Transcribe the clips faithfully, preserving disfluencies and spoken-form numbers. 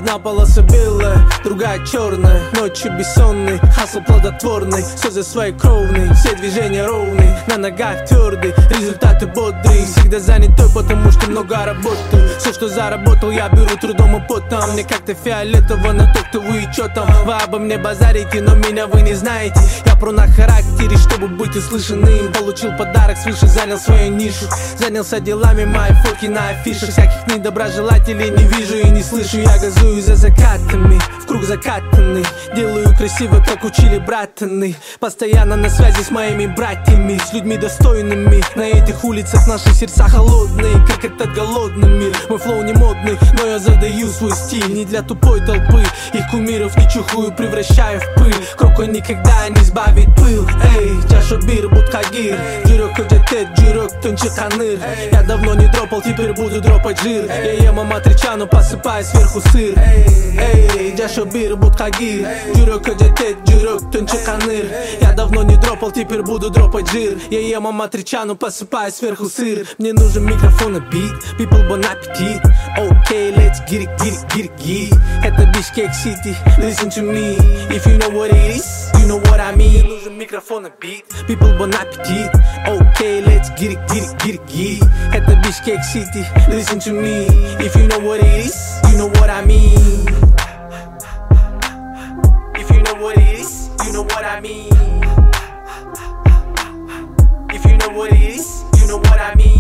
Одна полоса белая, другая черная. Ночи бессонные, хасл плодотворный. Слезы свои кровные, все движения ровные. На ногах твердый, результаты бодрые. Всегда занятой, потому что много работаю. Все, что заработал, я беру трудом и потом. Мне как-то фиолетово на то, кто вы и чё там. Вы обо мне базарите, но меня вы не знаете. Я про на характере, чтобы быть услышанным. Получил подарок свыше, занял свою нишу. Занялся делами, мои фотки на афишах. Всяких недоброжелателей не вижу и не слышу. Я газую за закатами, в круг закатанный. Делаю красиво, как учили братаны. Постоянно на связи с моими братьями, с людьми достойными. На этих улицах наши сердца холодные, как этот голодный мир. Мой флоу не модный, но я задаю свой стиль. Не для тупой толпы, их кумиров не чухую, превращаю в пыль. Крокой никогда не избавит пыл. Эй, чаша бир, будхагир. Жирок ödetет, жирок тонче каныр. Я давно не дропал, теперь буду дропать жир. Я ем аматричану, посыпаю сверху сыр. Эй, чаша бир, будхагир. Жирок ödetет, жирок тонче каныр. Я давно не дропал, теперь буду дропать жир. Я ем аматричану, посыпаю сверху сыр. Мне нужен микрофон и бит, people bon appetit. Okay, let's get it, get it, get it, get it. Это Бишкек City, listen to me. If you know what it is, you know what I mean. Мне нужен микрофон и бит, people bon appetit. Okay, let's get it, get it, get it, get it. Это Бишкек City, listen to me. If you know what it is, you know what I mean. If you know what it is, you know what I mean. If you know what it is, you know what I mean.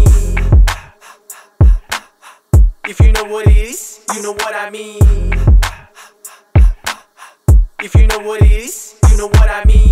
If you know what it is, you know what I mean. If you know what it is, you know what I mean.